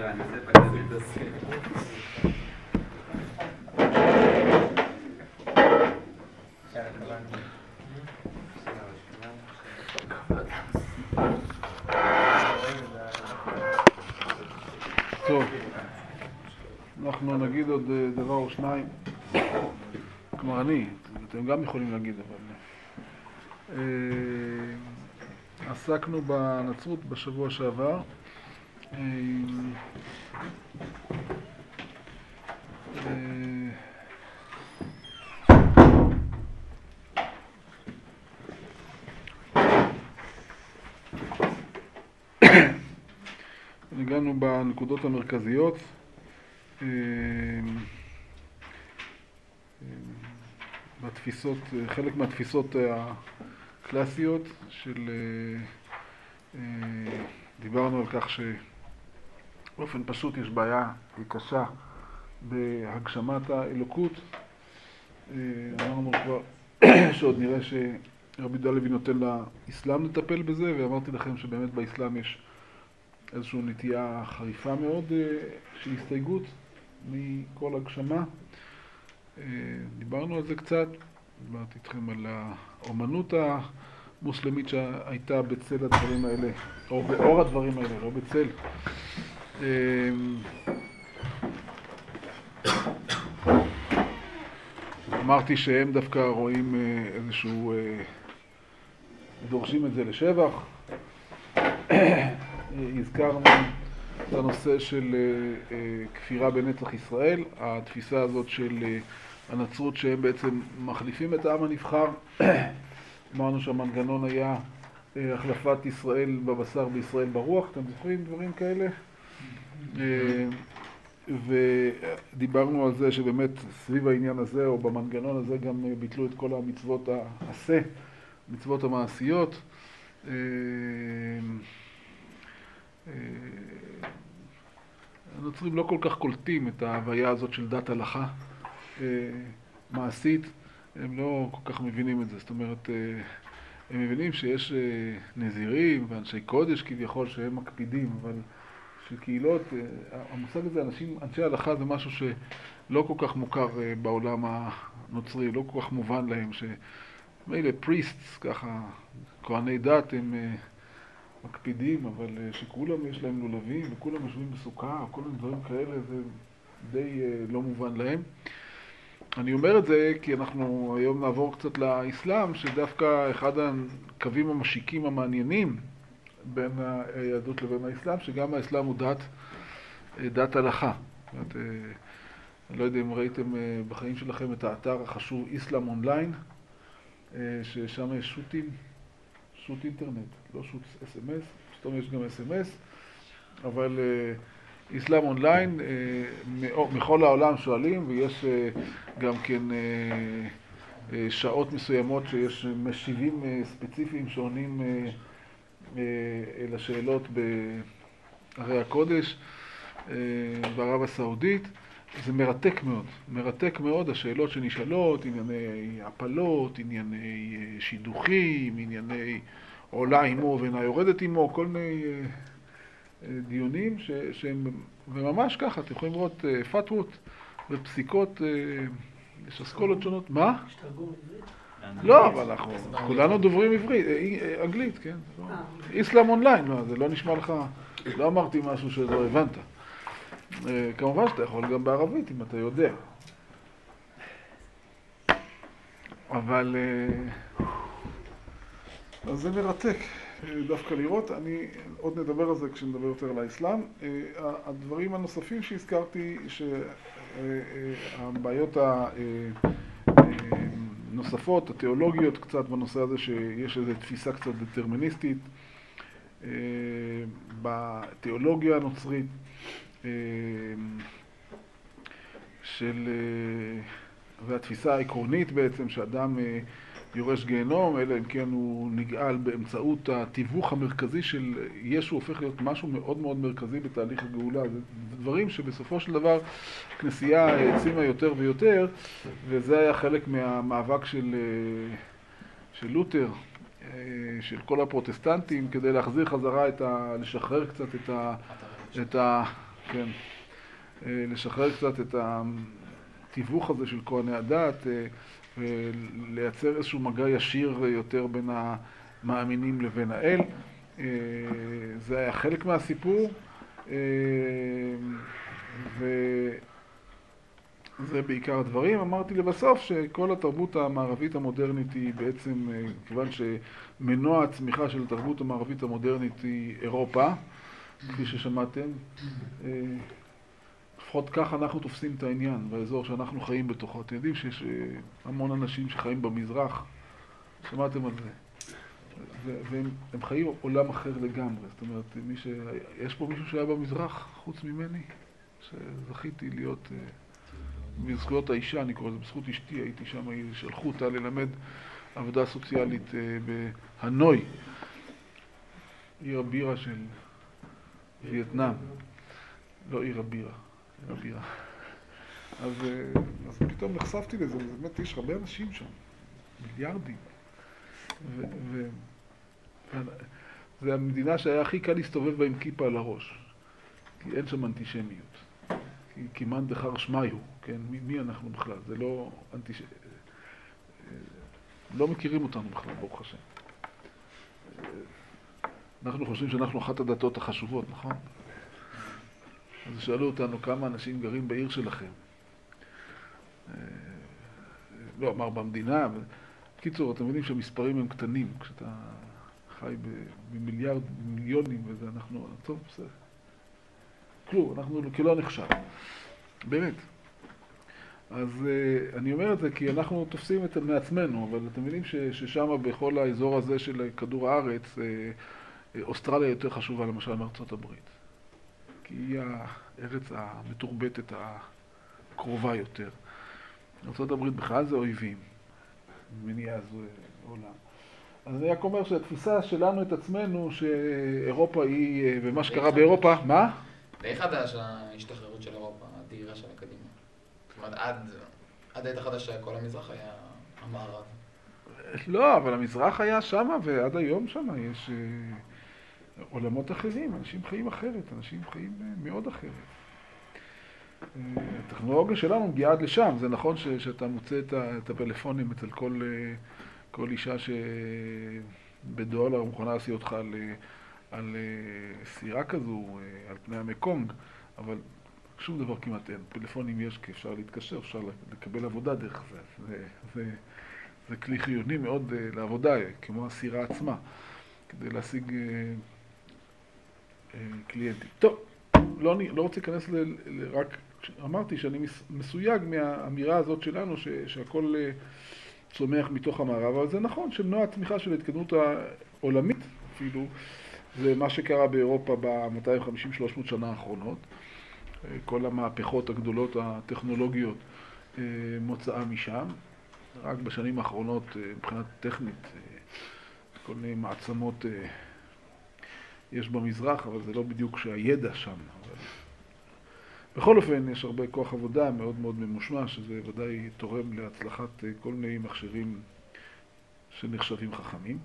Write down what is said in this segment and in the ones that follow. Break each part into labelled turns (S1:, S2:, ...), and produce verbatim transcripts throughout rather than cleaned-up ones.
S1: טוב, אנחנו נגיד עוד דבר או שניים, כלומר אני, אתם גם יכולים להגיד, אבל עסקנו בנצרות בשבוע שעבר. הגענו בנקודות המרכזיות, בתפיסות, חלק מהתפיסות הקלאסיות של, דיברנו על כך שבאופן פשוט יש בעיה קשה בהגשמת האלוקות. אמרנו כבר שעוד נראה שרבי יהודה הלוי נותן לאסלאם לטפל בזה, ואמרתי לכם שבאמת באסלאם יש איזושהי נטייה חריפה מאוד של הסתייגות מכל הגשמה. דיברנו על זה קצת, דיברתי איתכם על האומנות המוסלמית שהייתה בצל הדברים האלה, או באור הדברים האלה, לא בצל. אמרתי שהם דווקא רואים איזשהו, דורשים את זה לשבח. הזכרנו את הנושא של כפירה בנצח ישראל, התפיסה הזאת של הנצרות שהם בעצם מחליפים את העם הנבחר. אמרנו שהמנגנון היה החלפת ישראל בבשר בישראל ברוח, אתם זוכרים דברים כאלה? ודיברנו על זה שבאמת סביב העניין הזה או במנגנון הזה גם ביטלו את כל המצוות העשה, מצוות המעשיות. הנוצרים לא כל כך קולטים את ההוויה הזאת של דת הלכה מעשית, הם לא כל כך מבינים את זה. זאת אומרת, הם מבינים שיש נזירים ואנשי קודש כביכול שהם מקפידים, אבל של קהילות, המושג הזה, אנשים, אנשי הלכה זה משהו שלא כל כך מוכר בעולם הנוצרי, לא כל כך מובן להם, שמילא פריסטס, ככה, כהני דת הם מקפידים, אבל שכולם יש להם לולבים וכולם יושבים בסוכה, כל מיני דברים כאלה, זה די לא מובן להם. אני אומר את זה כי אנחנו היום נעבור קצת לאסלאם, שדווקא אחד הקווים המשיקים המעניינים בין היהדות לבין האסלאם, שגם האסלאם הוא דת, דת הלכה. זאת אומרת, אני לא יודע אם ראיתם בחיים שלכם את האתר החשוב איסלאם אונליין, ששם יש שוטים, שוט אינטרנט, לא שוט אס אם אס, פתאום יש גם אס אם אס, אבל איסלאם אונליין, מכל העולם שואלים, ויש גם כן שעות מסוימות שיש משיבים ספציפיים שעונים אל השאלות בערי הקודש בערב הסעודית. זה מרתק מאוד, מרתק מאוד השאלות שנשאלות, ענייני הפלות, ענייני שידוכים, ענייני עולה עמו ואינה יורדת עמו, כל מיני דיונים ש, שהם, וממש ככה, אתם יכולים לראות פתוות ופסיקות, יש אסכולות שונות. מה?
S2: יש תרגום עברית?
S1: לא, אבל אנחנו כולנו דוברים עברית, אנגלית, כן? איסלאם אונליין, לא, זה לא נשמע לך, לא אמרתי משהו שלא הבנת. כמובן שאתה יכול גם בערבית, אם אתה יודע. אבל אז זה מרתק דווקא לראות. אני עוד נדבר על זה כשנדבר יותר על האסלאם. הדברים הנוספים שהזכרתי, שהבעיות הנוספות, התיאולוגיות קצת בנושא הזה, שיש איזו תפיסה קצת דטרמיניסטית בתיאולוגיה הנוצרית, של, והתפיסה העקרונית בעצם שאדם יורש גיהנום, אלא אם כן הוא נגאל באמצעות התיווך המרכזי של ישו, הופך להיות משהו מאוד מאוד מרכזי בתהליך הגאולה. זה דברים שבסופו של דבר הכנסייה העצימה יותר ויותר, וזה היה חלק מהמאבק של, של לותר, של כל הפרוטסטנטים, כדי להחזיר חזרה את ה... לשחרר קצת את ה... את ה כן. לשחרר קצת את התיווך הזה של כהני הדת, ולייצר איזשהו מגע ישיר יותר בין המאמינים לבין האל. זה היה חלק מהסיפור, וזה בעיקר הדברים. אמרתי לבסוף שכל התרבות המערבית המודרנית היא בעצם, כיוון שמנוע הצמיחה של התרבות המערבית המודרנית היא אירופה, כפי ששמעתם. לפחות כך אנחנו תופסים את העניין, באזור שאנחנו חיים בתוכו. אתם יודעים שיש המון אנשים שחיים במזרח, שמעתם על זה. והם חיים עולם אחר לגמרי. זאת אומרת, מי ש... יש פה מישהו שהיה במזרח, חוץ ממני, שזכיתי להיות בזכויות האישה, אני קורא לזה, בזכות אשתי, הייתי שם, שלחו אותה ללמד עבודה סוציאלית בהנוי, עיר הבירה של וייטנאם. לא עיר הבירה. הבירה. אז, אז פתאום נחשפתי לזה, באמת יש הרבה אנשים שם, מיליארדים. ו, ו, זה המדינה שהיה הכי קל להסתובב בה עם כיפה על הראש, כי אין שם אנטישמיות. כי כמעט דחר שמיו, כן? מי, מי אנחנו בכלל? זה לא אנטיש... לא מכירים אותנו בכלל, ברוך השם. אנחנו חושבים שאנחנו אחת הדתות החשובות, נכון? אז שאלו אותנו כמה אנשים גרים בעיר שלכם. לא, אמר במדינה. בקיצור, אתם מבינים שהמספרים הם קטנים. כשאתה חי במיליארד, מיליונים, וזה אנחנו... טוב, בסדר. כלום, אנחנו כאילו נחשב. באמת. אז אני אומר את זה כי אנחנו תופסים את מעצמנו, אבל אתם מבינים ששם בכל האזור הזה של כדור הארץ, אוסטרליה יותר חשובה למשל מארצות הברית. כי היא הארץ המתורבתת הקרובה יותר. ארצות הברית בכלל זה אויבים, מניעה זו עולם. אז אני רק אומר שהתפיסה שלנו את עצמנו, שאירופה היא, ומה שקרה באירופה, מה?
S2: די חדש ההשתחררות של אירופה, הדהירה של הקדימה. זאת אומרת, עד, עד העת החדשה כל המזרח היה המערב.
S1: לא, אבל המזרח היה שם, ועד היום שם יש עולמות אחרים, אנשים חיים אחרת, אנשים חיים מאוד אחרת. הטכנולוגיה שלנו מגיעה עד לשם, זה נכון ש, שאתה מוצא את, ה, את הפלאפונים אצל כל, כל אישה שבדולר מוכנה להסיע אותך על, על סירה כזו, על פני המקונג, אבל שום דבר כמעט אין. פלאפונים יש כי אפשר להתקשר, אפשר לקבל עבודה דרך זה. זה, זה, זה כלי חיוני מאוד לעבודה, כמו הסירה עצמה, כדי להשיג קליינטים. טוב, לא, לא רוצה להיכנס ל, ל, רק... אמרתי שאני מסויג מהאמירה הזאת שלנו ש, שהכל צומח מתוך המערב, אבל זה נכון שמנוע התמיכה של ההתקדמות העולמית אפילו, זה מה שקרה באירופה ב-מאתיים וחמישים שלוש מאות שנה האחרונות. כל המהפכות הגדולות הטכנולוגיות מוצאה משם. רק בשנים האחרונות מבחינת טכנית, כל מיני מעצמות יש במזרח, אבל זה לא בדיוק שהידע שם. אבל... בכל אופן, יש הרבה כוח עבודה מאוד מאוד ממושמע, שזה ודאי תורם להצלחת כל מיני מכשירים שנחשבים חכמים.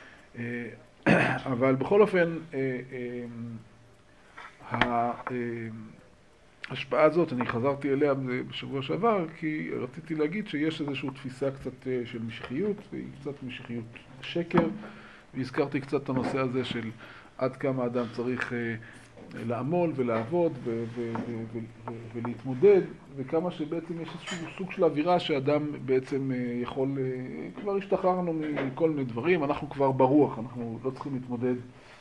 S1: אבל בכל אופן, ההשפעה הזאת, אני חזרתי אליה בשבוע שעבר, כי רציתי להגיד שיש איזושהי תפיסה קצת של משיחיות, והיא קצת משיחיות שקר, והזכרתי קצת את הנושא הזה של עד כמה אדם צריך לעמול ולעבוד ו- ו- ו- ו- ולהתמודד, וכמה שבעצם יש איזשהו סוג של אווירה שאדם בעצם יכול, כבר השתחררנו מכל מיני דברים, אנחנו כבר ברוח, אנחנו לא צריכים להתמודד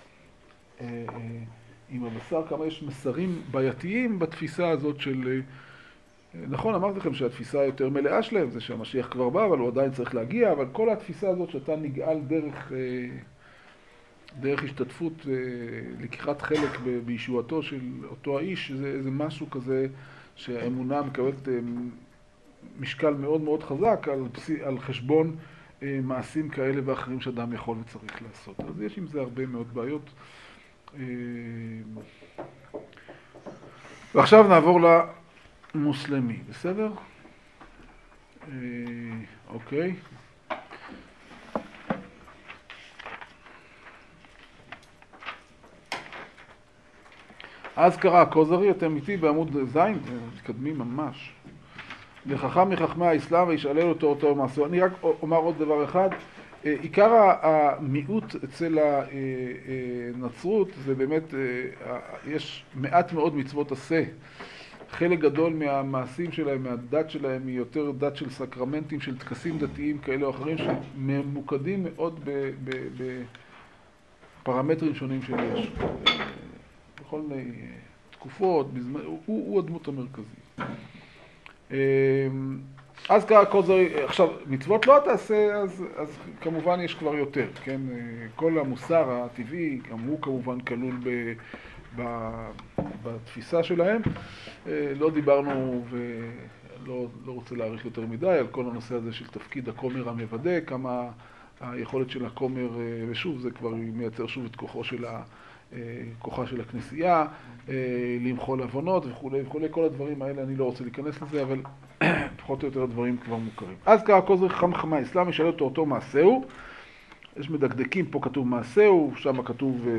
S1: עם הבשר, כמה יש מסרים בעייתיים בתפיסה הזאת של, נכון, אמרתי לכם שהתפיסה היותר מלאה שלהם זה שהמשיח כבר בא, אבל הוא עדיין צריך להגיע, אבל כל התפיסה הזאת שאתה נגאל דרך דרך השתתפות, לקיחת חלק בישועתו של אותו האיש, זה, זה משהו כזה שהאמונה מקבלת משקל מאוד מאוד חזק על, על חשבון מעשים כאלה ואחרים שאדם יכול וצריך לעשות. אז יש עם זה הרבה מאוד בעיות. ועכשיו נעבור למוסלמי, בסדר? אוקיי. אז קרא הכוזרי, אתם איתי בעמוד זין, מתקדמים ממש. לחכם מחכמי האסלאם וישאלל אותו אותו מעשו. אני רק אומר עוד דבר אחד. עיקר המיעוט אצל הנצרות זה באמת, יש מעט מאוד מצוות עשה. חלק גדול מהמעשים שלהם, מהדת שלהם, היא יותר דת של סקרמנטים, של טקסים דתיים כאלה או אחרים, שממוקדים מאוד בפרמטרים שונים שיש. בכל מיני תקופות, בזמן, הוא, הוא הדמות המרכזית. אז קרא הכוזרי, עכשיו, מצוות לא תעשה, אז, אז כמובן יש כבר יותר, כן? כל המוסר הטבעי, גם הוא כמובן כלול ב, ב, בתפיסה שלהם. לא דיברנו ולא לא רוצה להאריך יותר מדי על כל הנושא הזה של תפקיד הכומר המוודא, כמה היכולת של הכומר, ושוב, זה כבר מייצר שוב את כוחו של ה... כוחה של הכנסייה, למחול עוונות וכו' וכו', כל הדברים האלה, אני לא רוצה להיכנס לזה, אבל פחות או יותר הדברים כבר מוכרים. אז קרא הכוזרי חכם מחכמי האסלאם, ישאל אותו אותו מעשהו, יש מדקדקים, פה כתוב מעשהו, שם כתוב,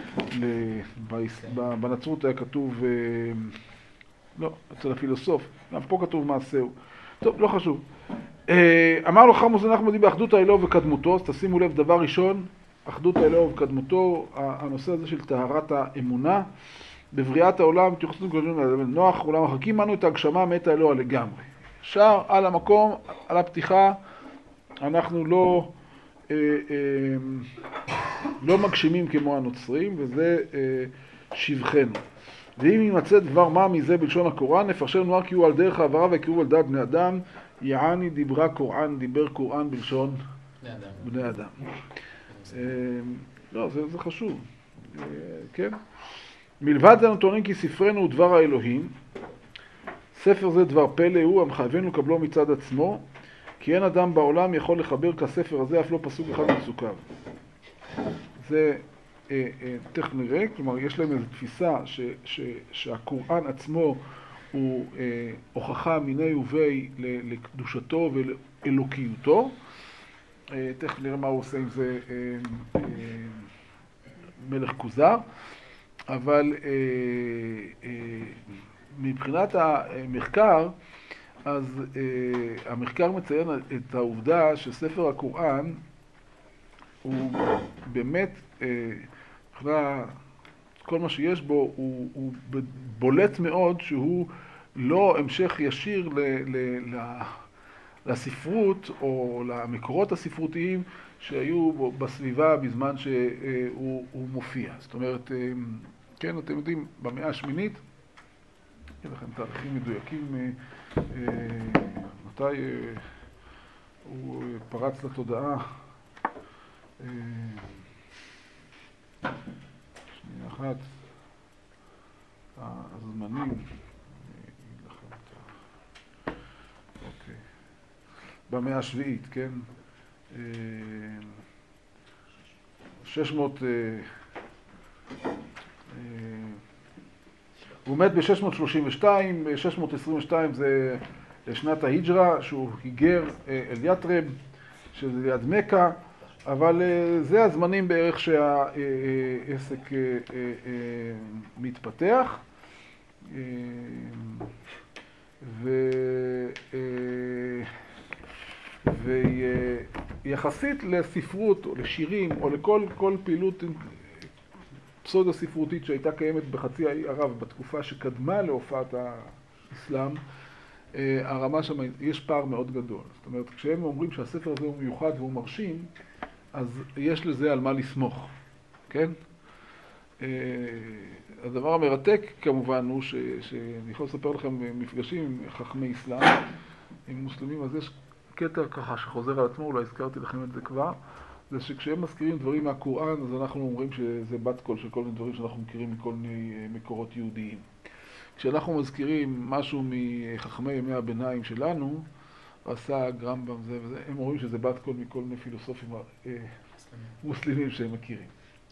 S1: בנצרות היה כתוב, לא, אצל הפילוסוף, גם פה כתוב מעשהו. טוב, לא חשוב. אמר לו חכם אנחנו מודים באחדות האלוה וקדמותו, אז תשימו לב, דבר ראשון, אחדות האלוה וקדמותו, הנושא הזה של טהרת האמונה, בבריאת העולם, תיוחסות גדולים נוח, אולם מחכים לנו את ההגשמה מאת האלוה לגמרי. שער על המקום, על הפתיחה, אנחנו לא, אה, אה, לא מגשימים כמו הנוצרים, וזה אה, שבחנו. ואם יימצא דבר מה מזה בלשון הקוראן, נפרשם נאמר כי הוא על דרך העברה וקירוב על דעת בני אדם, יעני דיברה קוראן, דיבר קוראן בלשון בני אדם. בני אדם. לא, זה, זה חשוב, כן? מלבד זה נתונים כי ספרנו הוא דבר האלוהים, ספר זה דבר פלא הוא, המחייבנו לקבלו מצד עצמו, כי אין אדם בעולם יכול לחבר כספר הזה, אף לא פסוק אחד מפסוקיו. זה אה, אה, תכף נראה, כלומר יש להם איזו תפיסה ש, ש, שהקוראן עצמו הוא אה, הוכחה מיני ובי לקדושתו ולאלוקיותו, תכף נראה מה הוא עושה עם זה מלך כוזר, אבל מבחינת המחקר, אז המחקר מציין את העובדה שספר הקוראן הוא באמת, כל מה שיש בו הוא, הוא בולט מאוד שהוא לא המשך ישיר ל... ל, ל לספרות או למקורות הספרותיים שהיו בסביבה בזמן שהוא מופיע. זאת אומרת, כן, אתם יודעים, במאה השמינית, יש לכם תאריכים מדויקים, מתי הוא פרץ לתודעה. שנייה אחת, הזמנים, במאה השביעית, כן? שש מאות... הוא מת ב-שש מאות שלושים ושתיים, שש מאות עשרים ושתיים זה שנת ההיג'רה, שהוא היגר אל יתרב, שזה ליד מכה, אבל זה הזמנים בערך שהעסק מתפתח. ו... ויחסית לספרות או לשירים או לכל כל פעילות פסודה ספרותית שהייתה קיימת בחצי האי ערב בתקופה שקדמה להופעת האסלאם, הרמה שם, יש פער מאוד גדול. זאת אומרת, כשהם אומרים שהספר הזה הוא מיוחד והוא מרשים, אז יש לזה על מה לסמוך, כן? הדבר המרתק כמובן הוא ש... שאני יכול לספר לכם מפגשים עם חכמי אסלאם, עם מוסלמים, אז יש קטע ככה שחוזר על עצמו, אולי הזכרתי לכם את זה כבר, זה שכשהם מזכירים דברים מהקוראן, אז אנחנו אומרים שזה בת קול של כל מיני דברים שאנחנו מכירים מכל מיני מקורות יהודיים. כשאנחנו מזכירים משהו מחכמי ימי הביניים שלנו, רס"ג, רמב"ם, זה וזה, הם אומרים שזה בת קול מכל מיני פילוסופים מוסלמים שהם מכירים.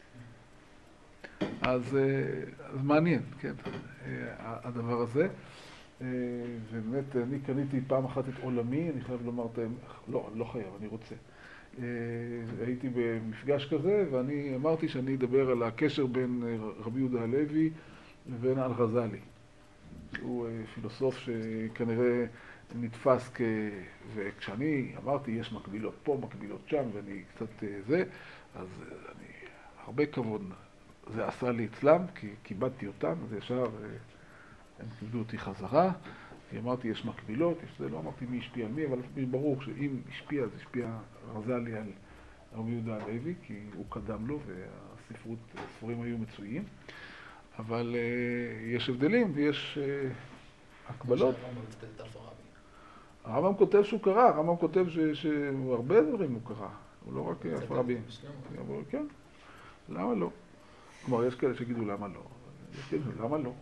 S1: אז, אז מעניין, כן, הדבר הזה. ובאמת, אני קניתי פעם אחת את עולמי, אני חייב לומר את האמת, לא, לא חייב, אני רוצה. הייתי במפגש כזה, ואני אמרתי שאני אדבר על הקשר בין רבי יהודה הלוי לבין אל-ע'זאלי. הוא פילוסוף שכנראה נתפס כ... וכשאני אמרתי, יש מקבילות פה, מקבילות שם, ואני קצת זה, אז אני, הרבה כבוד זה עשה לי אצלם, כי כיבדתי אותם, אז ישר הם כיבדו אותי חזרה, כי אמרתי, יש מקבילות, יש זה, לא אמרתי מי השפיע על מי, אבל ברור שאם השפיע, אז השפיע ע'זאלי על רבי יהודה הלוי, כי הוא קדם לו, והספרות, הספרים היו מצויים. אבל uh, יש הבדלים ויש uh, הקבלות. הרמב"ם כותב שהוא קרא, הרמב"ם כותב שהרבה דברים הוא קרא, הוא לא רק אלפא רבי. כן, למה לא? כלומר, יש כאלה שגידו למה לא. למה לא?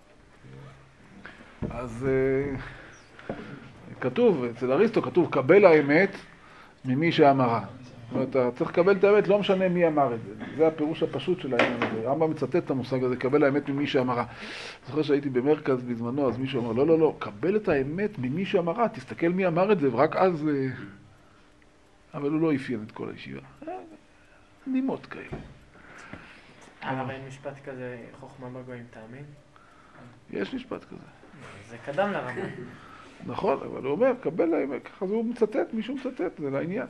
S1: אז uh, כתוב, אצל אריסטו כתוב, קבל האמת ממי שאמרה. זאת אומרת, אתה צריך לקבל את האמת, לא משנה מי אמר את זה. זה הפירוש הפשוט של העניין הזה. הרמב"ם מצטט את המושג הזה, קבל האמת ממי שאמרה. אני זוכר שהייתי במרכז בזמנו, אז מישהו אמר, לא, לא, לא, קבל את האמת ממי שאמרה, תסתכל מי אמר את זה, ורק אז... אבל הוא לא אפיין את כל הישיבה. נימות כאלה.
S3: אבל אין משפט כזה, חוכמה בגויים, תאמין?
S1: יש משפט כזה.
S3: זה קדם לרמב"ם.
S1: נכון, אבל הוא אומר, קבל האמת, ככה הוא מצטט, מישהו מצטט, זה לעניין.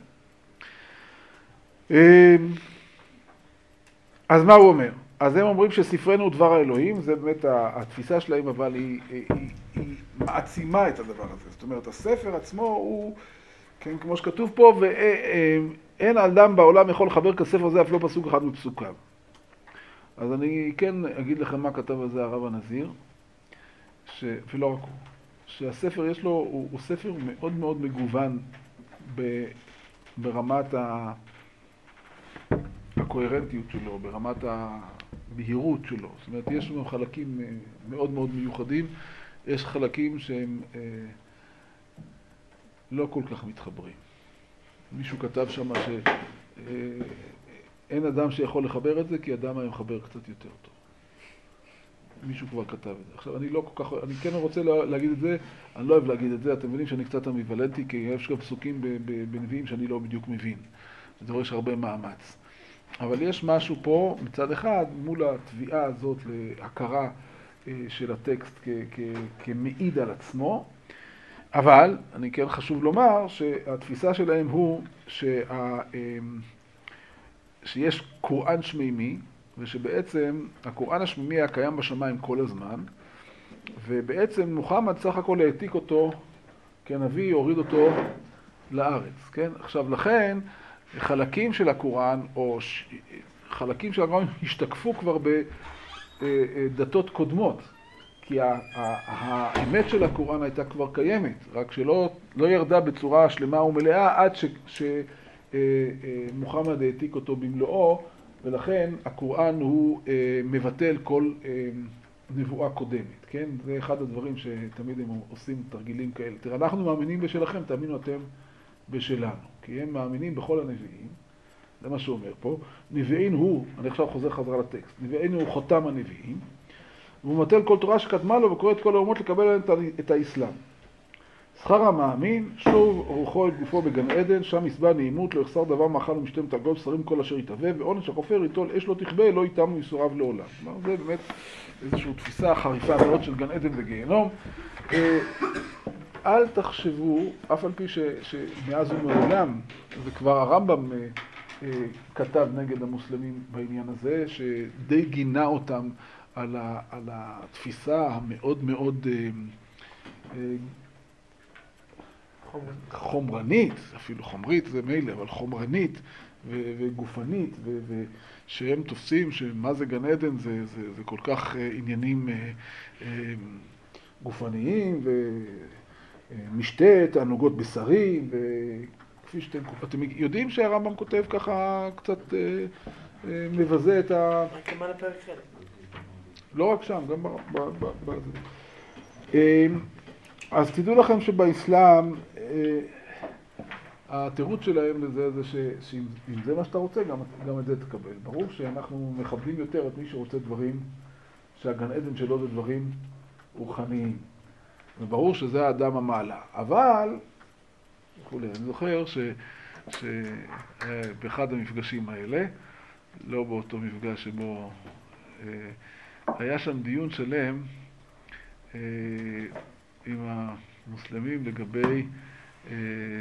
S1: אז מה הוא אומר? אז הם אומרים שספרנו הוא דבר האלוהים, זה באמת התפיסה שלהם, אבל היא, היא, היא, היא מעצימה את הדבר הזה. זאת אומרת, הספר עצמו הוא, כן, כמו שכתוב פה, ואין אדם בעולם יכול לחבר כספר הזה, אף לא פסוק אחד מפסוקיו. אז אני כן אגיד לכם מה כתב על זה הרב הנזיר, ולא רק הוא, שהספר יש לו, הוא, הוא ספר מאוד מאוד מגוון ב, ברמת ה... הקוהרנטיות שלו, ברמת הבהירות שלו. זאת אומרת, יש לנו חלקים מאוד מאוד מיוחדים, יש חלקים שהם אה, לא כל כך מתחברים. מישהו כתב שם שאין אה, אדם שיכול לחבר את זה, כי אדם היה מחבר קצת יותר טוב. מישהו כבר כתב את זה. עכשיו, אני לא כל כך, אני כן רוצה להגיד את זה, אני לא אוהב להגיד את זה, אתם מבינים שאני קצת אמביוולנטי, כי יש גם פסוקים בנביאים שאני לא בדיוק מבין. זה דורש הרבה מאמץ. אבל יש משהו פה, מצד אחד, מול התביעה הזאת להכרה של הטקסט כ- כ- כמעיד על עצמו, אבל, אני כן חשוב לומר שהתפיסה שלהם הוא שה, שיש קוראן שמימי, ושבעצם הקוראן השמימי היה קיים בשמיים כל הזמן, ובעצם מוחמד סך הכל העתיק אותו כנביא, הוריד אותו לארץ, כן? עכשיו, לכן, חלקים של הקוראן, או ש... חלקים של הקוראן השתקפו כבר בדתות קודמות, כי האמת של הקוראן הייתה כבר קיימת, רק שלא לא ירדה בצורה שלמה ומלאה עד שמוחמד העתיק אותו במלואו, ולכן הקוראן הוא מבטל כל נבואה קודמת, כן? זה אחד הדברים שתמיד הם עושים תרגילים כאלה. תראה, אנחנו מאמינים בשלכם, תאמינו אתם בשלנו, כי הם מאמינים בכל הנביאים, זה מה שהוא אומר פה. נביאין הוא, אני עכשיו חוזר חזרה לטקסט, נביאין הוא חותם הנביאים, והוא מבטל כל תורה שקדמה לו וקורא את כל האומות לקבל עליהם את האסלאם. שכר המאמין, שוב רוחו את גופו בגן עדן, שם יסבע נעימות, לא יחסר דבר מאכל ומשתם תרגול, שרים כל אשר יתהווה, ועונש החופר ייטול אש לא תכבה, לא יתמו ייסוריו לעולם. זה באמת איזושהי תפיסה חריפה מאוד של גן עדן וגיהנום. אל תחשבו, אף על פי ש, שמאז ומעולם, וכבר הרמב"ם אה, אה, כתב נגד המוסלמים בעניין הזה, שדי גינה אותם על, ה, על התפיסה המאוד מאוד אה, אה, חומרנית, אפילו חומרית זה מילא, אבל חומרנית ו, וגופנית, ו, ושהם תופסים שמה זה גן עדן, זה, זה, זה כל כך אה, עניינים אה, אה, גופניים ו... משתה, תענוגות בשרים, וכפי שאתם אתם יודעים שהרמב"ם כותב ככה קצת אה, אה, מבזה את ה...
S3: רק כמה לפרק חלק.
S1: לא רק שם, גם בזה. אה, אז תדעו לכם שבאסלאם, אה, התירוץ שלהם לזה זה שאם זה מה שאתה רוצה, גם, גם את זה תקבל. ברור שאנחנו מכבדים יותר את מי שרוצה דברים, שהגן עדן שלו זה דברים רוחניים. וברור שזה האדם המעלה, אבל, וכולי, אני זוכר שבאחד המפגשים האלה, לא באותו מפגש שבו היה שם דיון שלם אה, עם המוסלמים לגבי אה,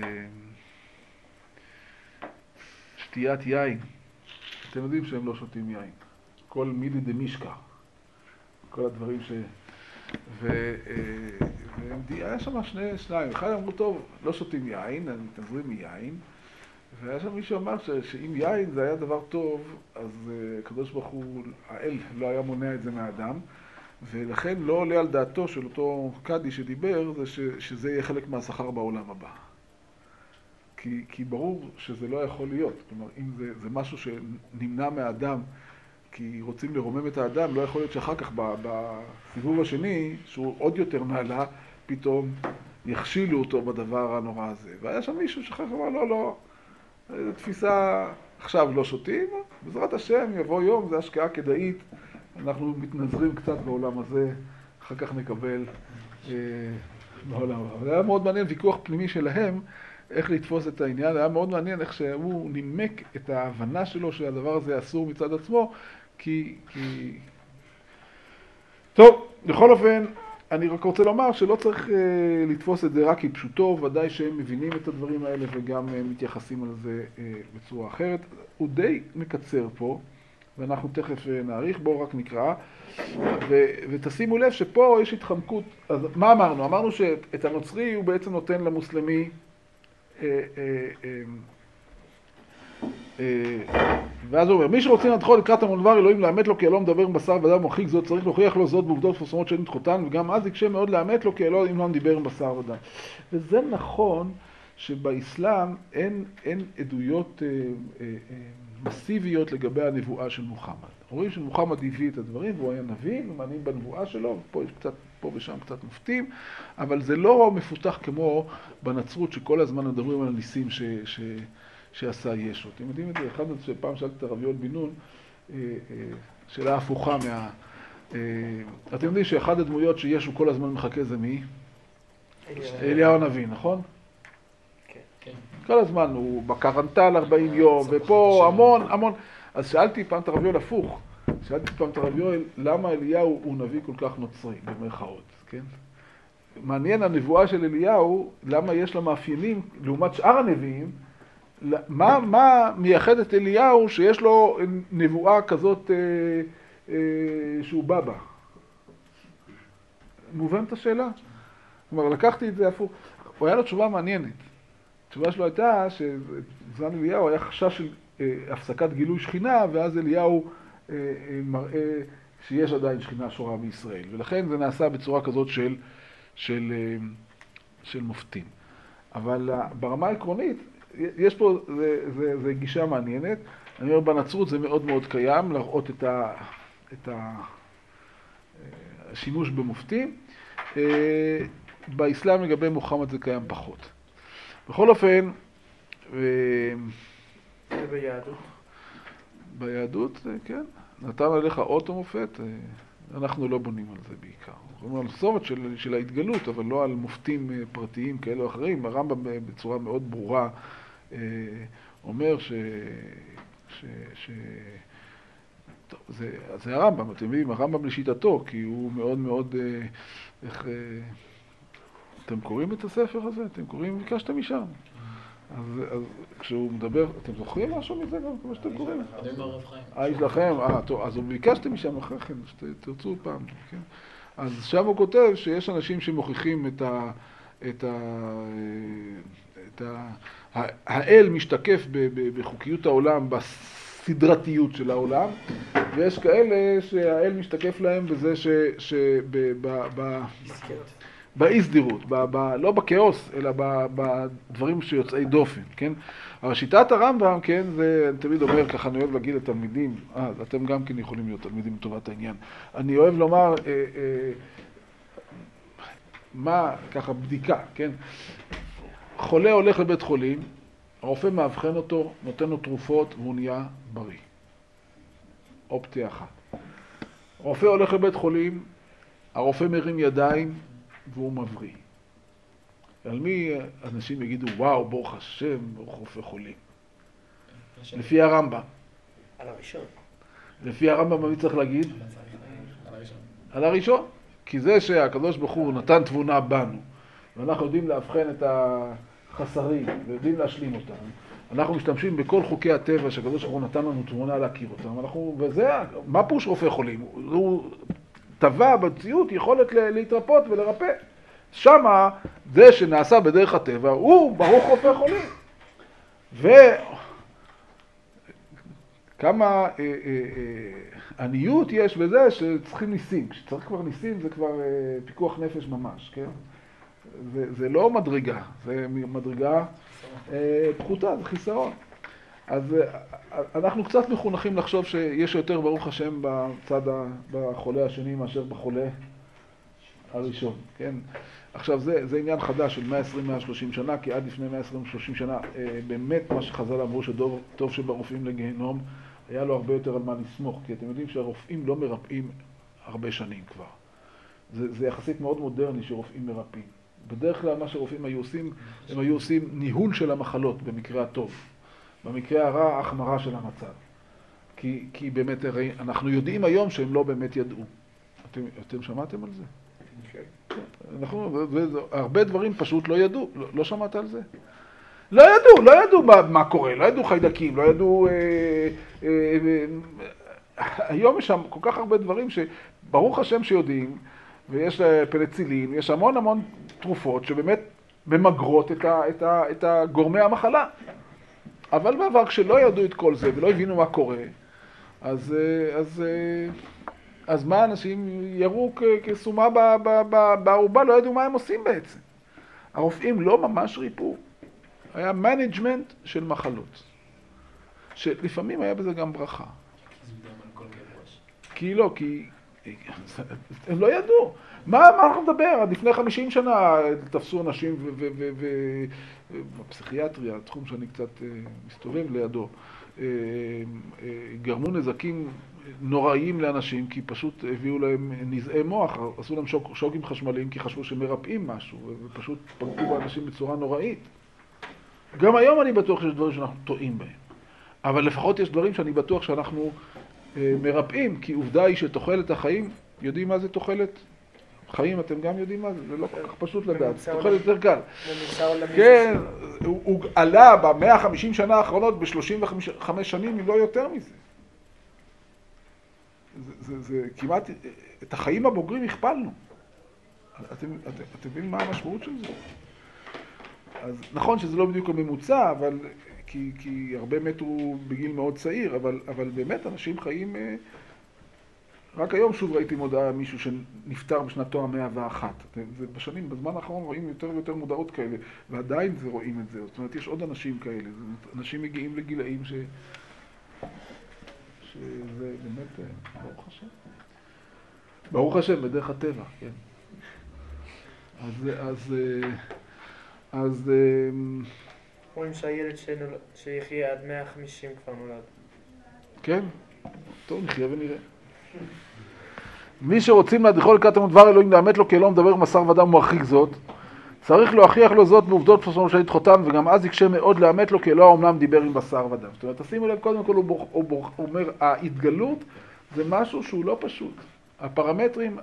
S1: שתיית יין. אתם יודעים שהם לא שותים יין. כל מילי דמישקה. כל הדברים ש... ו... והיה שם שני שניים. אחד אמרו, טוב, לא שותים יין, תזרים מיין. והיה שם מישהו אמר ש... שאם יין זה היה דבר טוב, אז הקדוש ברוך הוא, האל, לא היה מונע את זה מהאדם. ולכן לא עולה על דעתו של אותו קדי שדיבר, זה ש... שזה יהיה חלק מהשכר בעולם הבא. כי, כי ברור שזה לא יכול להיות. כלומר, אם זה, זה משהו שנמנע מהאדם, כי רוצים לרומם את האדם, לא יכול להיות שאחר כך בסיבוב השני, שהוא עוד יותר מעלה, פתאום יכשילו אותו בדבר הנורא הזה. והיה שם מישהו שכך אמר, לא, לא, זו תפיסה, עכשיו לא שותים, בעזרת השם יבוא יום, זו השקעה כדאית, אנחנו מתנזרים קצת בעולם הזה, אחר כך נקבל אה, בעולם הבא. אבל היה מאוד מעניין, ויכוח פנימי שלהם, איך לתפוס את העניין, היה מאוד מעניין איך שהוא נימק את ההבנה שלו שהדבר הזה אסור מצד עצמו, כי... כי... טוב, בכל אופן, אני רק רוצה לומר שלא צריך uh, לתפוס את זה רק כפשוטו, ודאי שהם מבינים את הדברים האלה וגם uh, מתייחסים על זה uh, בצורה אחרת. הוא די מקצר פה, ואנחנו תכף uh, נעריך, בואו רק נקרא, ו- ותשימו לב שפה יש התחמקות. אז מה אמרנו? אמרנו שאת הנוצרי הוא בעצם נותן למוסלמי, ואז הוא אומר, מי שרוצים לדחות לקראת המון דבר, אלוהים לאמת לו כי אלוהים מדבר עם בשר ודם ומרחיק זאת, צריך להוכיח לו זאת בעובדות מפורסמות שאין לדחותן, וגם אז יקשה מאוד לאמת לו כי אלוהים לא מדבר עם בשר ודם. וזה נכון שבאסלאם אין, אין עדויות אה, אה, מסיביות לגבי הנבואה של מוחמד. רואים שמוחמד הביא את הדברים והוא היה נביא ומאמין בנבואה שלו, ופה יש קצת, פה ושם קצת מופתים, אבל זה לא מפותח כמו בנצרות שכל הזמן מדברים על ניסים ש, ש, שעשה ישו. אתם יודעים את זה? אחד שפעם שאלתי את הרב יואל בן נון, שאלה הפוכה מה... אתם יודעים שאחד הדמויות שישו כל הזמן מחכה זה מי? אליהו הנביא, נכון?
S3: כן.
S1: כל הזמן הוא בקרנטל ארבעים יום, ופה המון המון. אז שאלתי פעם את הרב יואל הפוך, שאלתי פעם את הרב יואל, למה אליהו הוא נביא כל כך נוצרי, במרכאות, כן? מעניין הנבואה של אליהו, למה יש לה מאפיינים, לעומת שאר הנביאים, מה, מה מייחד את אליהו שיש לו נבואה כזאת אה, אה, שהוא בא בה? מובן את השאלה? כלומר, לקחתי את זה הפוך. הוא היה לו תשובה מעניינת. התשובה שלו הייתה שזמן אליהו היה חשש של אה, הפסקת גילוי שכינה, ואז אליהו אה, אה, מראה שיש עדיין שכינה שורה בישראל. ולכן זה נעשה בצורה כזאת של, של, אה, של מופתים. אבל אה, ברמה העקרונית, יש פה, זה, זה, זה גישה מעניינת. אני אומר, בנצרות זה מאוד מאוד קיים, להראות את, ה, את ה, השימוש במופתים. אה, באסלאם לגבי מוחמד זה קיים פחות. בכל אופן,
S3: ביהדות?
S1: ביהדות, כן. נתן עליך אות ומופת, אנחנו לא בונים על זה בעיקר. כלומר, על סורת של, של ההתגלות, אבל לא על מופתים פרטיים כאלה או אחרים. הרמב"ם בצורה מאוד ברורה אומר ש... ש, ש טוב, זה, זה הרמב"ם, אתם יודעים, הרמב"ם לשיטתו, כי הוא מאוד מאוד... איך, אתם קוראים את הספר הזה? אתם קוראים, ביקשתם משם. אז, אז כשהוא מדבר, אתם זוכרים משהו מזה גם, כמו שאתם קוראים?
S2: אני אומר רב חיים.
S1: אה, יש לכם? אה, טוב, אז הוא ביקשתם משם אחרי כן, שתרצו פעם, כן? אז שם הוא כותב שיש אנשים שמוכיחים את ה... את ה... את ה... האל משתקף בחוקיות העולם, בסדרתיות של העולם, ויש כאלה שהאל משתקף להם בזה ש... ש... ב... ב... ב... באי סדירות, ב- ב- לא בכאוס, אלא ב- בדברים שיוצאי דופן, כן? אבל שיטת הרמב"ם, כן, זה, אני תמיד אומר, ככה אני אוהב להגיד לתלמידים, אה, אתם גם כן יכולים להיות תלמידים לטובת העניין. אני אוהב לומר, אה, אה, מה, ככה, בדיקה, כן? חולה הולך לבית חולים, הרופא מאבחן אותו, נותן לו תרופות, והוא נהיה בריא. אופציה אחת. הרופא הולך לבית חולים, הרופא מרים ידיים, והוא מבריא. על מי אנשים יגידו, וואו, ברוך השם, ברוך רופא חולים. לפי הרמב"ם.
S3: על הראשון.
S1: לפי הרמב"ם, מה צריך להגיד? על הראשון. כי זה שהקדוש ברוך הוא נתן תבונה בנו, ואנחנו יודעים להבחן את החסרים, ויודעים להשלים אותם. אנחנו משתמשים בכל חוקי הטבע שהקדוש ברוך הוא נתן לנו תבונה להכיר אותם. אנחנו, וזה, מה פירוש רופא חולים? הוא טבע בציאות יכולת להתרפות ולרפא. שמה, זה שנעשה בדרך הטבע, הוא ברוך רופא חולים. וכמה אה, אה, אה, עניות יש בזה שצריכים ניסים. כשצריך כבר ניסים זה כבר אה, פיקוח נפש ממש, כן? זה, זה לא מדרגה, זה מדרגה אה, פחותה, זה חיסרון. אז אה, אנחנו קצת מחונכים לחשוב שיש יותר ברוך השם בצד, ה, בחולה השני מאשר בחולה הראשון, כן? עכשיו זה, זה עניין חדש של מאה עשרים עד מאה שלושים שנה, כי עד לפני מאה עשרים עד שלושים שנה אה, באמת מה שחז"ל אמרו שטוב שברופאים לגיהנום היה לו הרבה יותר על מה לסמוך, כי אתם יודעים שהרופאים לא מרפאים הרבה שנים כבר. זה, זה יחסית מאוד מודרני שרופאים מרפאים. בדרך כלל מה שרופאים היו עושים, הם היו עושים ניהול של המחלות במקרה הטוב. במקרה הרע, החמרה של המצב. כי, כי באמת הרי, אנחנו יודעים היום שהם לא באמת ידעו. אתם, אתם שמעתם על זה? כן. אנחנו, הרבה דברים פשוט לא ידעו. לא, לא שמעת על זה? לא ידעו, לא ידעו מה, מה קורה, לא ידעו חיידקים, לא ידעו... אה, אה, אה, היום יש שם כל כך הרבה דברים שברוך השם שיודעים, ויש פלצילין, יש המון המון תרופות שבאמת ממגרות את, ה, את, ה, את הגורמי המחלה. אבל בעבר כשלא ידעו את כל זה ולא הבינו מה קורה, אז, אז, אז מה אנשים יראו כסומה בערובה, לא ידעו מה הם עושים בעצם. הרופאים לא ממש ריפו. היה מנג'מנט של מחלות. שלפעמים היה בזה גם ברכה. כי לא, כי הם לא ידעו. מה, מה אנחנו נדבר? עד לפני חמישים שנה תפסו אנשים בפסיכיאטריה, התחום שאני קצת מסתובב לידו, גרמו נזקים נוראיים לאנשים, כי פשוט הביאו להם נזעי מוח, עשו להם שוק, שוקים חשמליים, כי חשבו שמרפאים משהו, ופשוט פגעו באנשים בצורה נוראית. גם היום אני בטוח שיש דברים שאנחנו טועים בהם. אבל לפחות יש דברים שאני בטוח שאנחנו מרפאים, כי עובדה היא שתוחלת החיים, יודעים מה זה תוחלת? חיים אתם גם יודעים מה זה? זה לא כל כך פשוט לדעת, תוחלת יותר קל. כן, הוא עלה ב-מאה וחמישים שנה האחרונות ב-שלושים וחמש שנים, אם לא יותר מזה. זה, זה כמעט, את החיים הבוגרים הכפלנו. אתם, אתם, אתם מבינים מה המשמעות של זה? אז נכון שזה לא בדיוק הממוצע, אבל כי, כי הרבה מתו בגיל מאוד צעיר, אבל, אבל באמת אנשים חיים... רק היום שוב ראיתי מודעה מישהו שנפטר בשנתו המאה ואחת. זה בשנים, בזמן האחרון רואים יותר ויותר מודעות כאלה, ועדיין זה רואים את זה. זאת אומרת, יש עוד אנשים כאלה. אנשים מגיעים לגילאים ש... שזה באמת, ברוך השם. ברוך השם, בדרך הטבע, כן. אז... אז... אז...
S3: רואים שהילד שיחיה עד מאה וחמישים כבר נולד.
S1: כן? טוב, נחיה ונראה. מי שרוצים להדריכו לקטמון דבר אלוהים לאמת לו כי לא מדבר מסר ודם ומרחיק זאת, צריך להוכיח לו זאת בעובדות פסונות של לדחותם, וגם אז יקשה מאוד לאמת לו כי אלוה אומנם דיבר עם בשר ודם. זאת אומרת, תשימו לב, קודם כל הוא, בוח, הוא, בוח, הוא אומר, ההתגלות זה משהו שהוא לא פשוט. הפרמטרים,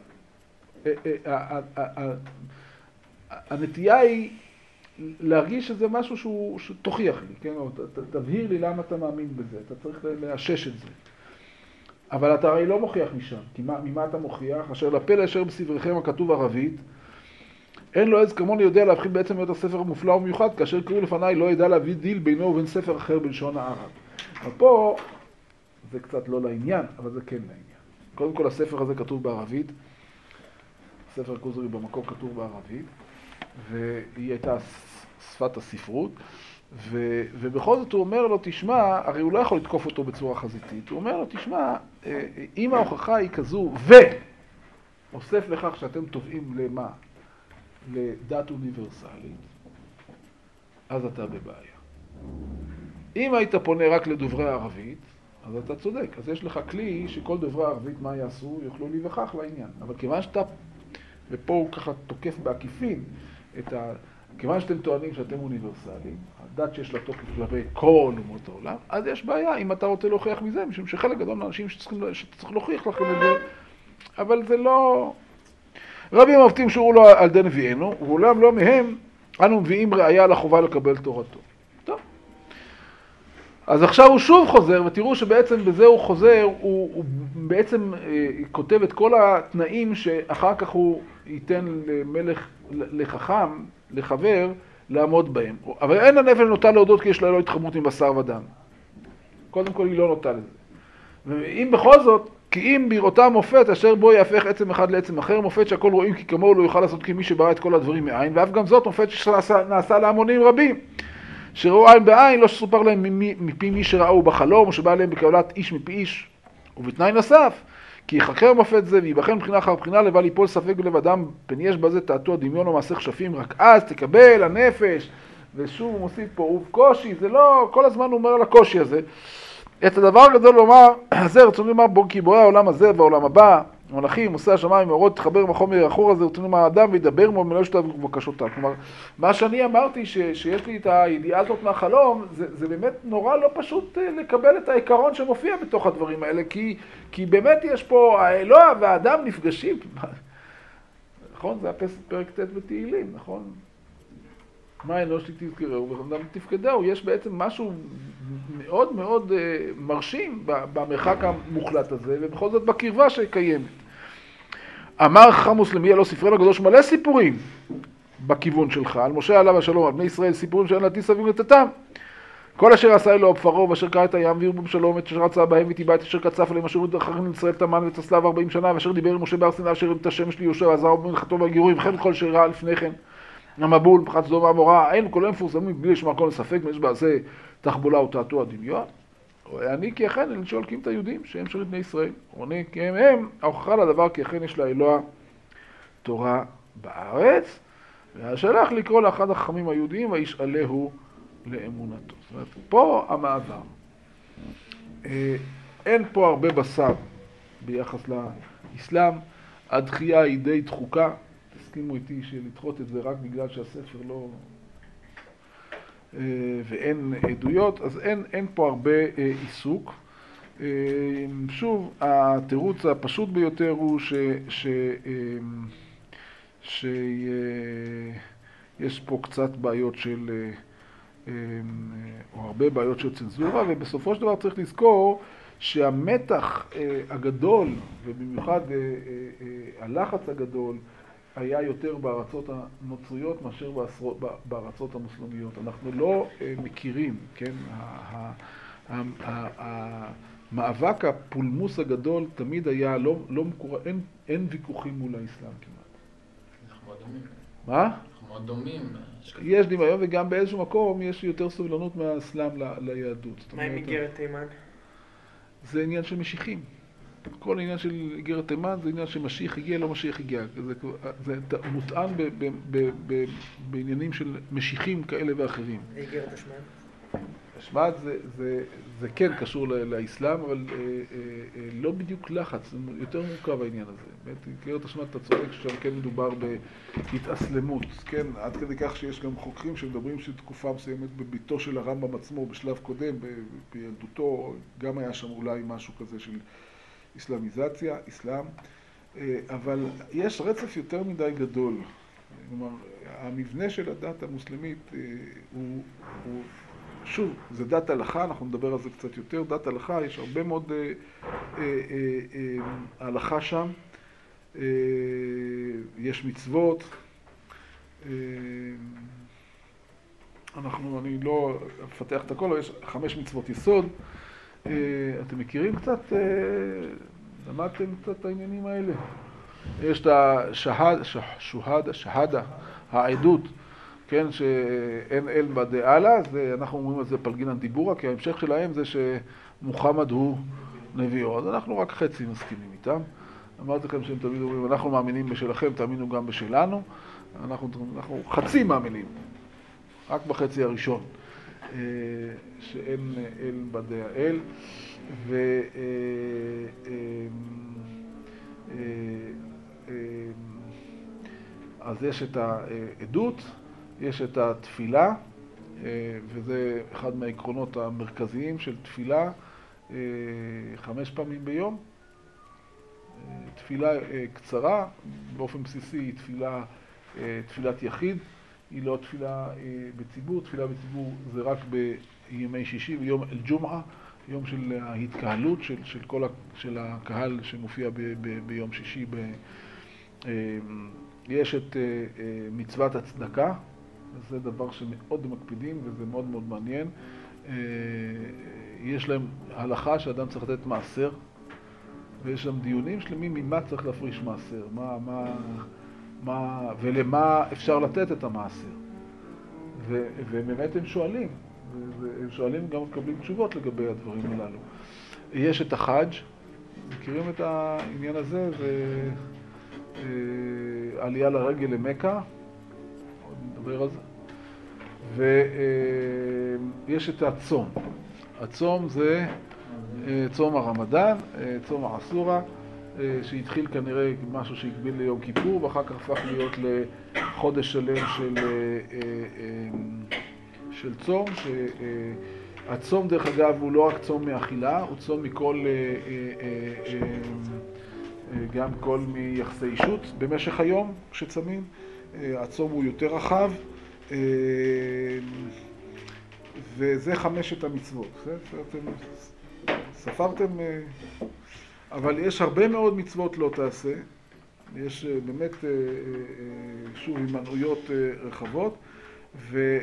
S1: הנטייה היא להרגיש שזה משהו שהוא, שתוכיח לי, כן? או תבהיר לי למה אתה מאמין בזה, אתה צריך לאשש את זה. אבל אתה הרי לא מוכיח משם, כי מה, ממה אתה מוכיח? אשר לפלא אשר בספריכם הכתוב ערבית, אין לו עז כמוני יודע להבחין בעצם להיות הספר מופלא ומיוחד, כאשר קראו לפניי לא ידע להביא דיל בינו ובין ספר אחר בלשון הערב. אבל פה זה קצת לא לעניין, אבל זה כן לעניין. קודם כל הספר הזה כתוב בערבית, ספר כוזרי במקור כתוב בערבית, והיא הייתה שפת הספרות, ו, ובכל זאת הוא אומר לו, תשמע, הרי הוא לא יכול לתקוף אותו בצורה חזיתית, הוא אומר לו, תשמע, אם ההוכחה היא כזו, ואוסף לכך שאתם תובעים למה? לדת אוניברסלית, אז אתה בבעיה. אם היית פונה רק לדוברי הערבית, אז אתה צודק, אז יש לך כלי שכל דוברי הערבית מה יעשו, יוכלו להיווכח לעניין. אבל כיוון שאתה, ופה הוא ככה תוקף בעקיפין, את ה... כיוון שאתם טוענים שאתם אוניברסליים, הדת שיש לה תוקף כלפי כל אומות העולם, אז יש בעיה אם אתה רוצה להוכיח מזה, משום שחלק גדול מהאנשים שצריכים, שצריך להוכיח לכם את זה, אבל זה לא... רבים המפתים שורו לו על די נביאנו, ואולם לא מהם, אנו מביאים ראיה לחובה לקבל תורתו. טוב. אז עכשיו הוא שוב חוזר, ותראו שבעצם בזה הוא חוזר, הוא, הוא בעצם אה, כותב את כל התנאים שאחר כך הוא ייתן למלך, לחכם, לחבר, לעמוד בהם. אבל אין הנפש נוטה להודות כי יש לה לא התחמות עם בשר ודם. קודם כל היא לא נוטה לזה. ואם בכל זאת, כי אם בראותה מופת אשר בו יהפך עצם אחד לעצם אחר, מופת שהכל רואים כי כמוהו לא יוכל לעשות כמי שברא את כל הדברים מעין, ואף גם זאת מופת שנעשה להמונים רבים, שראו עין בעין, לא שסופר להם מפי מי שראו בחלום, או שבא להם בקבלת איש מפי איש. ובתנאי נוסף, כי יחקר מופת זה ויבחן מבחינה אחר מבחינה, לבל ליפול ספק בלב אדם, פן יש בזה תעתוע דמיון או מעשה כשפים, רק אז תקבל הנפש. ושוב הוא מוסיף פה, ובקושי, זה לא, כל הזמן הוא אומר על הקושי הזה. את הדבר הגדול לומר, זה רצוני לומר בו כי בורא העולם הזה והעולם הבא, מלאכים, עושה השמיים, מאורות, תחבר עם החומר החור הזה, רצוני לומר האדם וידבר מו מלא שתיו ובקשותיו. כלומר, מה שאני אמרתי ש, שיש לי את הידיעה הזאת מהחלום, זה, זה באמת נורא לא פשוט לקבל את העיקרון שמופיע בתוך הדברים האלה, כי, כי באמת יש פה, האלוה והאדם נפגשים. נכון? זה הפרק ט' בתהילים, נכון? מה אנוש תזכרהו ואדם תפקדהו. יש בעצם משהו מאוד מאוד מרשים במרחק המוחלט הזה, ובכל זאת בקרבה שקיימת. אמר חכם מוסלמי, הלא ספרנו הקדוש מלא סיפורים בכיוון שלך, על משה עליו השלום, על בני ישראל, סיפורים שאין להטיס סביב לתתם. כל אשר עשה אלוהו פרעה, ואשר קרא את הים וירבו בשלום, את אשר רצה בהם וטיבע את אשר קצף עליהם, אשר אחרים לישראל תמן ותסלב ארבעים שנה, ואשר דיבר עם משה בהר סיני, אשר את השמש ליהושע ועזר במלאכתו והגירויים, וכן כל אשר ראה לפני כן. המבול, פחת סדום ועמורה, אין כל הם מפורסמים בלי לשמר כל לספק, ויש בעשה תחבולה או תעתוע דמיון. אני כי אכן, אני שואל את היהודים שהם שרים בני ישראל. אני כי הם הם, ההוכחה לדבר כי אכן יש לאלוה תורה בארץ, והשלח לקרוא לאחד החכמים היהודיים וישאלהו לאמונתו. זאת אומרת, פה המעבר. אין פה הרבה בשר ביחס לאסלאם, הדחייה היא די דחוקה, תסכימו איתי שלדחות את זה רק בגלל שהספר לא... ואין עדויות, אז אין, אין פה הרבה עיסוק. שוב, התירוץ הפשוט ביותר הוא ש... ש... שיש פה קצת בעיות של... או הרבה בעיות של צנזורה, ובסופו של דבר צריך לזכור שהמתח הגדול, ובמיוחד הלחץ הגדול, היה יותר בארצות הנוצריות מאשר בארצות המוסלמיות. אנחנו לא מכירים, כן? המאבק, הפולמוס הגדול תמיד היה, לא, לא מקור... אין, אין ויכוחים מול האסלאם כמעט.
S2: אנחנו מאוד דומים.
S1: מה?
S2: אנחנו מאוד דומים.
S1: יש דמיון, וגם באיזשהו מקום יש יותר סובלנות מהאסלאם ל... ליהדות.
S3: מה עם איגרת תימן?
S1: זה עניין של משיחים. כל העניין של איגרת תימן זה עניין שמשיח הגיע, לא משיח הגיע. זה, זה מוטען ב, ב, ב, ב, בעניינים של משיחים כאלה ואחרים.
S3: איגרת השמד?
S1: השמד זה, זה, זה כן קשור לאסלאם, אבל אה, אה, לא בדיוק לחץ, זה יותר מורכב העניין הזה. באמת, איגרת השמד אתה צודק ששם כן מדובר בהתאסלמות, כן? עד כדי כך שיש גם חוקרים שמדברים שתקופה מסוימת בביתו של הרמב"ם עצמו, בשלב קודם, בילדותו, גם היה שם אולי משהו כזה של אסלאמיזציה, אסלאם, אבל יש רצף יותר מדי גדול. כלומר, המבנה של הדת המוסלמית הוא, הוא, שוב, זה דת הלכה, אנחנו נדבר על זה קצת יותר, דת הלכה, יש הרבה מאוד אה, אה, אה, הלכה שם, אה, יש מצוות, אה, אנחנו, אני לא אפתח את הכל, אבל יש חמש מצוות יסוד. אתם מכירים קצת, למדתם קצת את העניינים האלה? יש את השהדה, שוהדה, שהדה, העדות, כן, שאין אל בדאלה, אנחנו אומרים על זה פלגינן דיבורה, כי ההמשך שלהם זה שמוחמד הוא נביאו, אז אנחנו רק חצי מסכימים איתם. אמרתי לכם שהם תמיד אומרים, אנחנו מאמינים בשלכם, תאמינו גם בשלנו, אנחנו, אנחנו חצי מאמינים, רק בחצי הראשון. שאין אל בדי האל, ו... אז יש את העדות, יש את התפילה, וזה אחד מהעקרונות המרכזיים של תפילה, חמש פעמים ביום. תפילה קצרה, באופן בסיסי היא תפילה, תפילת יחיד, היא לא תפילה בציבור, תפילה בציבור זה רק בימי שישי, ביום אל-ג'ומעה, יום של ההתקהלות של, של כל ה, של הקהל שמופיע ב, ב, ביום שישי. ב, יש את מצוות הצדקה, זה דבר שמאוד מקפידים וזה מאוד מאוד מעניין. יש להם הלכה שאדם צריך לתת מעשר, ויש שם דיונים שלמים ממה צריך להפריש מעשר, מה, מה, מה, ולמה אפשר לתת את המעשר. ו, ובאמת הם שואלים, והם שואלים גם מקבלים תשובות לגבי הדברים הללו. יש את החאג', מכירים את העניין הזה, זה עלייה לרגל למכה, עוד נדבר על זה. ויש את הצום. הצום זה צום הרמדאן, צום העסורה, שהתחיל כנראה משהו שהקביל ליום כיפור, ואחר כך הפך להיות לחודש שלם של, של צום. הצום דרך אגב הוא לא רק צום מאכילה, הוא צום מכל, גם כל מיחסי אישות במשך היום כשצמים. הצום הוא יותר רחב. וזה חמשת המצוות. אתם ספרתם, אבל יש הרבה מאוד מצוות לא תעשה. יש באמת שוב הימנעויות רחבות, ו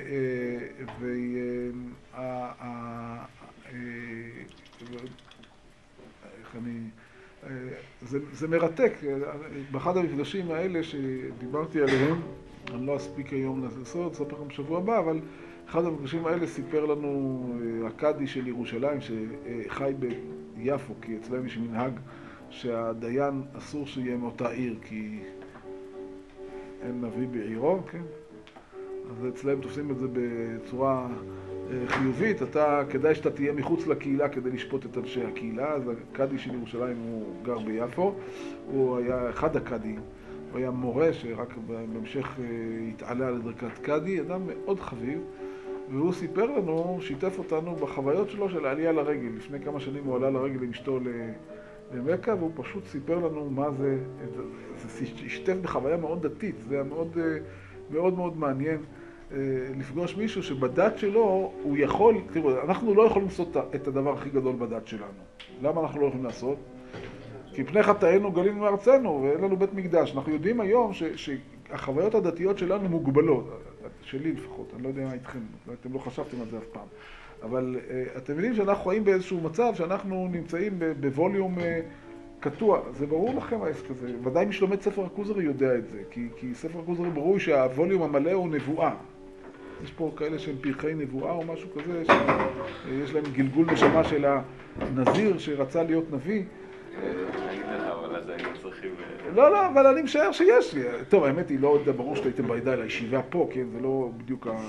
S1: איך אני זה זה מרתק. באחד המפגשים האלה שדיברתי עליהם, אני לא אספיק היום לעשות, אספר לכם בשבוע הבא, אבל אחד המפגשים האלה סיפר לנו הקאדי של ירושלים שחי ביפו, כי אצלם יש מנהג שהדיין אסור שיהיה מאותה עיר, כי אין נביא בעירו, כן? אז אצלם תופסים את זה בצורה חיובית, אתה, כדאי שאתה תהיה מחוץ לקהילה כדי לשפוט את אנשי הקהילה. אז הקאדי של ירושלים הוא גר ביפו, הוא היה אחד הקאדים. הוא היה מורה שרק בהמשך התעלה על דרכת קאדי, אדם מאוד חביב, והוא סיפר לנו, שיתף אותנו בחוויות שלו של העלייה לרגל. לפני כמה שנים הוא עלה לרגל עם אשתו למכה, והוא פשוט סיפר לנו מה זה, זה השתף בחוויה מאוד דתית. זה היה מאוד מאוד, מאוד מעניין לפגוש מישהו שבדת שלו הוא יכול, תראו, אנחנו לא יכולים לעשות את הדבר הכי גדול בדת שלנו. למה אנחנו לא יכולים לעשות? כי פני חטאינו גלינו מארצנו, ואין לנו בית מקדש. אנחנו יודעים היום ש, שהחוויות הדתיות שלנו מוגבלות, שלי לפחות, אני לא יודע מה איתכם, אתם לא חשבתם על זה אף פעם. אבל uh, אתם יודעים שאנחנו חיים באיזשהו מצב שאנחנו נמצאים בווליום uh, קטוע. זה ברור לכם העסק הזה. ודאי מי שלומד ספר הכוזרי יודע את זה, כי, כי ספר הכוזרי ברור שהווליום המלא הוא נבואה. יש פה כאלה שהם פרחי נבואה או משהו כזה, שיש להם גלגול נשמה של הנזיר שרצה להיות נביא.
S4: אבל אז היינו צריכים...
S1: לא, לא, אבל אני משער שיש לי. טוב, האמת היא, לא יודע, ברור שהייתם בעידה לישיבה פה, כן? זה לא בדיוק ה...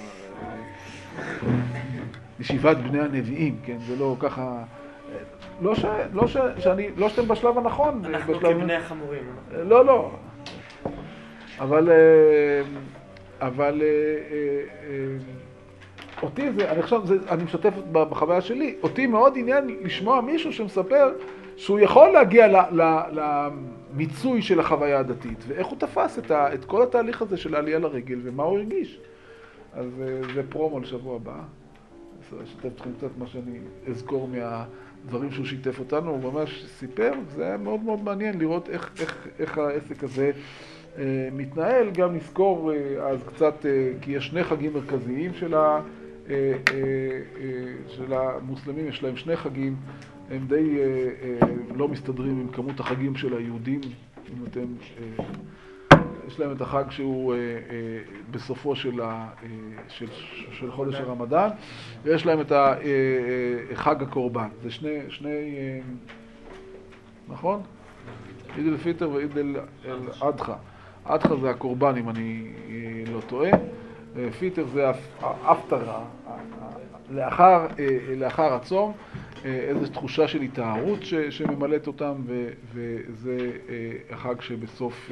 S1: ישיבת בני הנביאים, כן? זה לא ככה... לא ש... לא ש... שאני... לא שאתם בשלב הנכון.
S3: אנחנו כבני החמורים.
S1: לא, לא. אבל... אבל... אותי זה... אני חושב, אני משתף בחוויה שלי. אותי מאוד עניין לשמוע מישהו שמספר שהוא יכול להגיע למיצוי של החוויה הדתית, ואיך הוא תפס את, ה, את כל התהליך הזה של העלייה לרגל, ומה הוא הרגיש. אז זה פרומו לשבוע הבא. אשתף אתכם קצת מה שאני אזכור מהדברים שהוא שיתף אותנו, הוא ממש סיפר, זה היה מאוד מאוד מעניין לראות איך, איך, איך העסק הזה אה, מתנהל. גם נזכור אה, אז קצת, אה, כי יש שני חגים מרכזיים של, ה, אה, אה, אה, של המוסלמים, יש להם שני חגים, הם די אה, אה, לא מסתדרים עם כמות החגים של היהודים. אם אתם, אה, יש להם את החג שהוא אה, אה, בסופו של, ה, אה, של, של חודש הרמדאן, ויש להם את ה, אה, אה, חג הקורבן. זה שני, שני אה, נכון? עיד אל פיטר ועיד אל אדחה. אדחה זה הקורבן, אם אני אה, לא טועה. פיטר זה האפטרה, לאחר, לאחר הצום, איזו תחושה של התאהרות שממלאת אותם, וזה החג שבסוף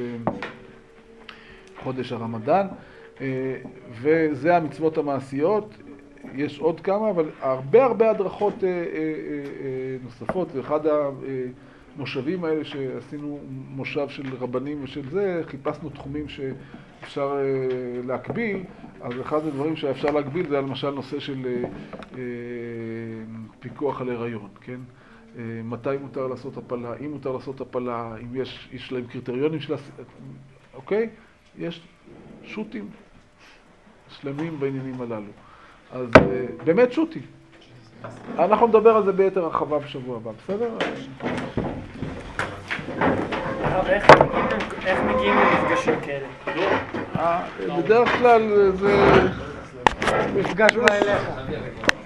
S1: חודש הרמדאן, וזה המצוות המעשיות. יש עוד כמה, אבל הרבה הרבה הדרכות נוספות, ואחד במושבים האלה שעשינו מושב של רבנים ושל זה, חיפשנו תחומים שאפשר להקביל, אז אחד הדברים שאפשר להקביל זה למשל נושא של פיקוח על הריון, כן? מתי מותר לעשות הפלה, אם מותר לעשות הפלה, אם יש, יש להם קריטריונים של... אוקיי? יש שוטים שלמים בעניינים הללו. אז באמת שוטים. אנחנו נדבר על זה ביתר הרחבה בשבוע הבא, בסדר?
S3: הרב, איך מגיעים למפגשים כאלה?
S1: בדרך כלל זה...
S3: מפגש מה אליך.